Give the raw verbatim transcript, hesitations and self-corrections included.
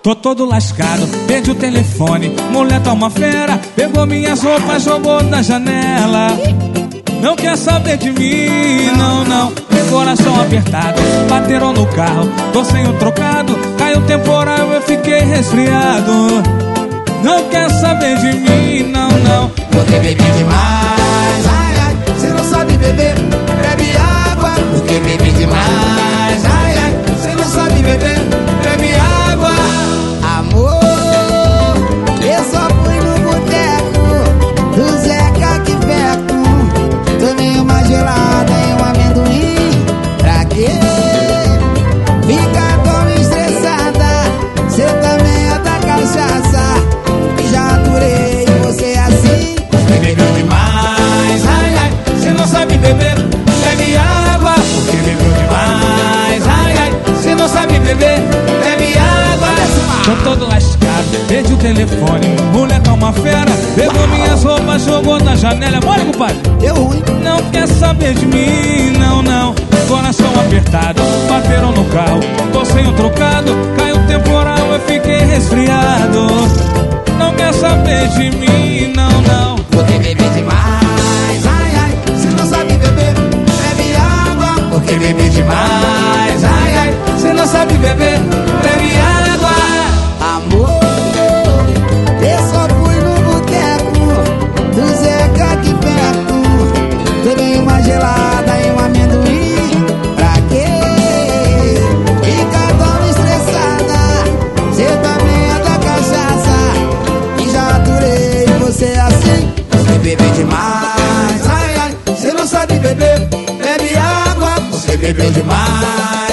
Tô todo lascado, perdi o telefone. Mulher tá uma fera, pegou minhas roupas, jogou na janela. Não quer saber de mim, não, não. Meu coração apertado, bateram no carro. Tô sem o trocado, caiu temporal, eu fiquei resfriado. Não quer saber de mim, não, não. Porque bebi demais, ai, ai. Cê não sabe beber, bebe água. Porque bebi demais, ai, ai. Cê não sabe beber, bebe água. Amor, eu só fui no boteco do Zeca que Veco. Tomei uma gelada e um amendoim. Pra quê? Fica tão estressada. Cê também é da cachaça. Já aturei você assim. Bebeu demais, ai, ai. Cê não sabe beber, bebe água. Porque bebeu demais, ai, ai. Cê não sabe beber, bebe água. Tô todo lascado, perdi o telefone. Mulher tá uma fera, pegou minhas roupas, jogou na janela. Bora, compadre. Deu ruim. Não quer saber de mim, não, não. Coração apertado, bateram no carro. Tô sem o trocado, caiu temporal, eu fiquei resfriado. Não quer saber de mim, não, não. Porque bebi demais, ai, ai. Cê não sabe beber, bebe água. Porque bebi demais, ai, ai. Cê não sabe beber, bebe água. Amor, eu só fui no boteco do Zeca que Veco. Tomei uma gelada e um amendoim. Pra quê? Fica tão estressada. Cê também é da cachaça. E já aturei você assim. Você bebe demais, ai, ai. Cê não sabe beber, bebe água. Você bebeu demais.